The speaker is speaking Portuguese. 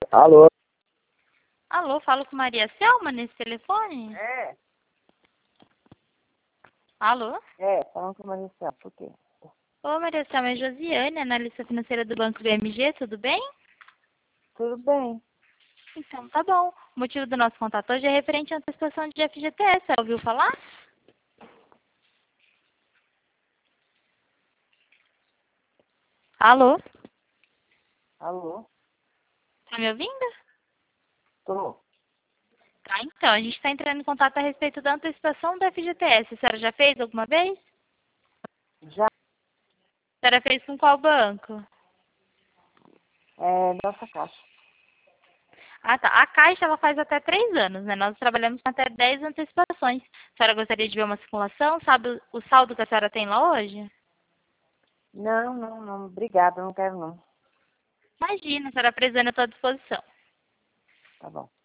Alô? Alô, falo com Maria Selma nesse telefone? Alô? Falando com a Maricel, por quê? Ô, Maria Selma, é Josiane, analista financeira do Banco BMG, tudo bem? Tudo bem. Então, tá bom. O motivo do nosso contato hoje é referente à antecipação de FGTS. Você ouviu falar? Alô? Alô? Tá me ouvindo? Tô. Tá, então, a gente está entrando em contato a respeito da antecipação do FGTS. A senhora já fez alguma vez? Já A senhora fez com qual banco? é nossa caixa. Ah, tá. A Caixa, ela faz até 3 anos, né? Nós trabalhamos com até 10 antecipações. A senhora gostaria de ver uma simulação? Sabe o saldo que a senhora tem lá hoje? Não. Obrigada, não quero não. Imagina, a senhora presando à tua disposição. Tá bom.